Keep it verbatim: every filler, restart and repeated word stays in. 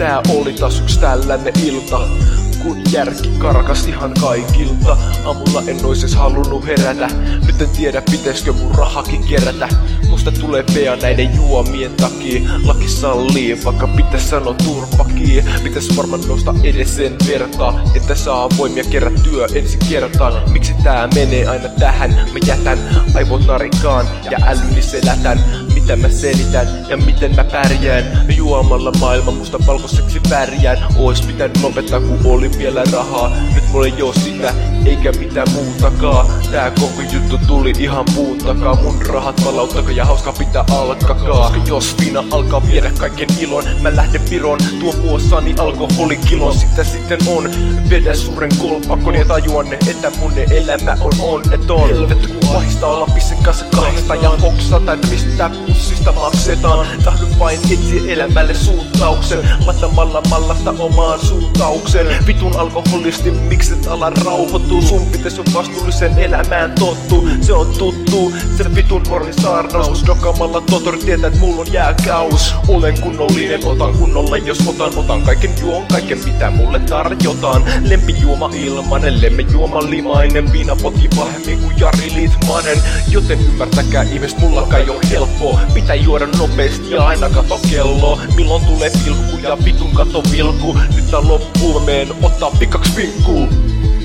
Tää oli taas yks tällainen ilta, kun järki karkas ihan kaikilta. Aamulla en ois edes halunnut herätä. Nyt en tiedä pitäiskö mun rahakin kerätä. Musta tulee pea näiden juomien takia. Laki sallii, vaikka pitäis sanoa turpakii. Pitäis varmaan nousta edes sen vertaa, että saa voimia kerättyä ensi kertaan. Miksi tää menee aina tähän? Mä jätän aivot narikaan ja älyni selätän. Mitä mä selitän ja miten mä pärjään. Juomalla maailma musta valkoiseksi pärjään. Ois pitänyt lopettaa kun oli vielä rahaa. Nyt mulla ei oo sitä eikä mitään muutakaan. Tää koko juttu tuli ihan puun takaa. Mun rahat palauttakaa ja hauska pitää alkakaa. Koska jos viina alkaa viedä kaiken ilon, mä lähden piron, tuon muossani alkoholikilon. Sitä sitten on, vedä suuren kolpakon ja tajuan, että mun elämä on onneton. Helvettä kun pahistaa olla pissen kanssa kahdesta ja hoksata, että mistä tää pussista maksetaan. Tahdon vain etsiä elämälle suuntauksen, laittamalla mallasta omaan suuntauksen. Vitun alkoholisti, mikset ala rauhoituu. Sun pitäis jo vastuullisen elämään tottuu. Se on tuttu, se vitun moralin saarnaus. Dokaamalla totori tietää, et mulla on jääkaus. Olen kunnollinen, otan kunnolla jos otan. Otan kaiken juon, kaiken mitä mulle tarjotaan. Lempijuoma ilmanen, lemmenjuoma limainen. Viinapotki pahemmin kuin Jari Litmanen. Joten ymmärtäkää ihmiset, mulla kai on helppoa. Pitää juoda nopeesti ja aina kato kello. Milloin tulee pilkku ja vitun kato vilku. Nyt tää loppuu, meen ottaa pikaks pinkkuun.